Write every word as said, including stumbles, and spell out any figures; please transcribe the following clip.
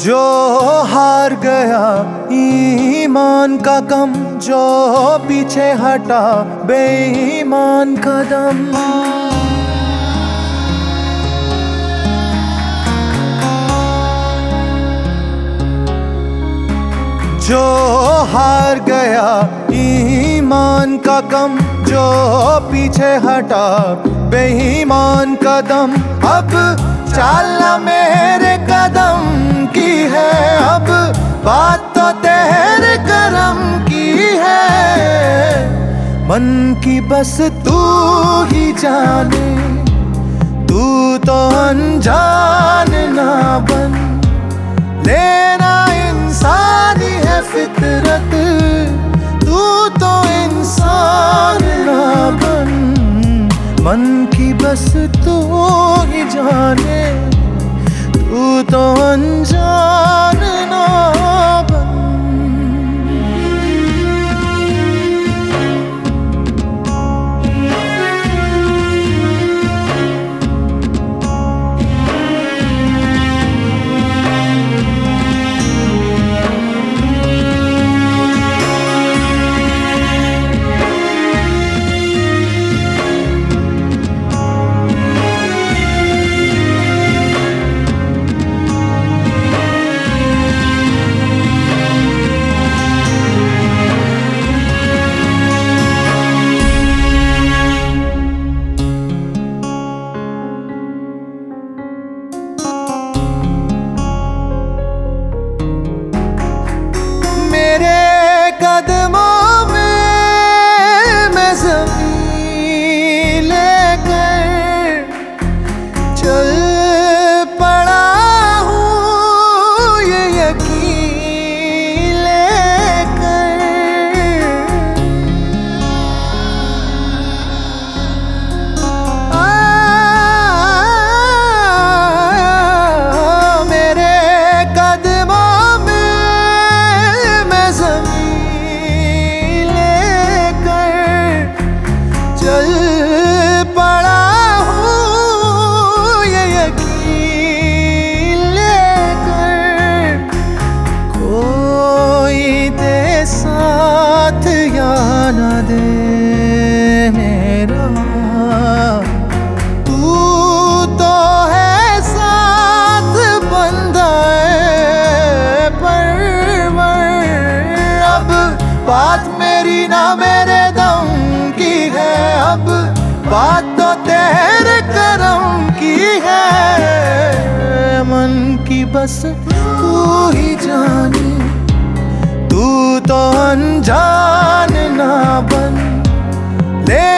जो हार गया ईमान का गम, जो पीछे हटा बेईमान कदम। जो हार गया ईमान का गम, जो पीछे हटा बेईमान कदम। अब चालना मेरे कदम की है, अब बात तो तेरे करम की है। मन की बस तू ही जाने, तू तो अनजान ना बन। लेना इंसानी है फितरत, तू तो इंसान ना बन। मन की बस तू ही जाने, तू तो अनजान ना बन। कदमों में मैं ज़मीन लेकर चल पड़ा हूँ, ये यकीन लेकर। आ, मेरे कदमों में मैं ज़मीन चल पड़ा हूँ, ये यकीन लेकर। कोई दे साथ या न दे मेरा, तू तो है साथ बंधा है परवर। अब बात मेरी ना मेरे दम की है, अब बात तो तेरे करम की है। मन की बस तू ही जाने, तू तो अनजान ना बन। ले